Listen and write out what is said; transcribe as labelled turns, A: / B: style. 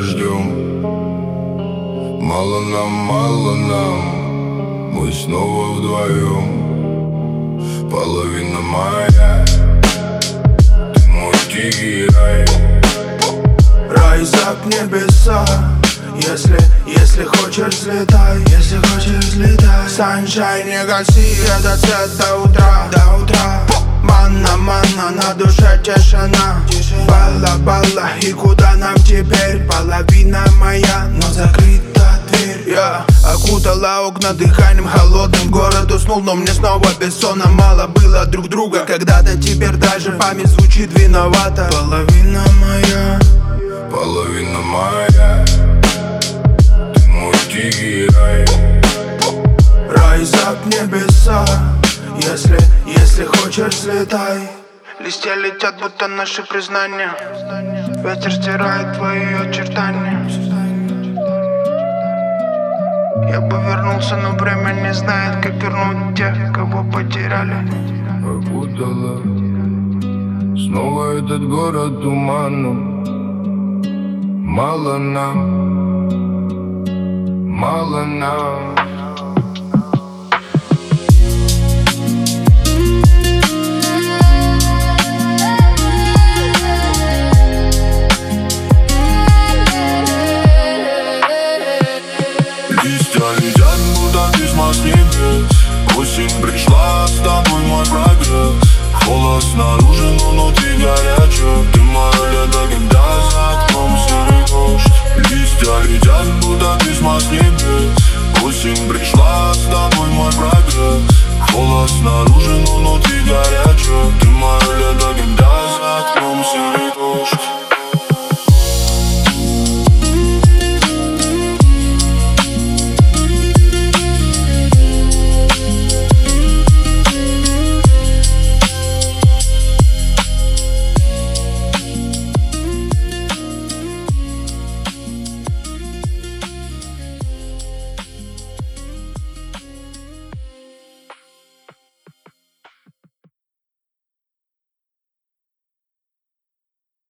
A: ждем. Мало нам, мы снова вдвоем. Половина моя, ты мой тихий рай.
B: Райзак небеса, если хочешь взлетай, если хочешь взлетай. Саншайн, не гаси этот свет до утра, до утра. Манна, на душе тишина. Бала, и куда нам теперь? Половина моя, но закрыта дверь. Я окутала окна дыханием холодным. Город уснул, но мне снова бессонно. Мало было друг друга когда-то, теперь даже память звучит виновата. Половина моя,
A: половина моя, ты мой тихий рай.
B: Райзак небеса, если хочешь взлетай. Листья летят, будто наши признания. Ветер стирает твои очертания. Я бы вернулся, но время не знает, как вернуть тех, кого потеряли.
A: Окутала снова этот город туманом. Мало нам. Листья летят, будто письма с небес. Осень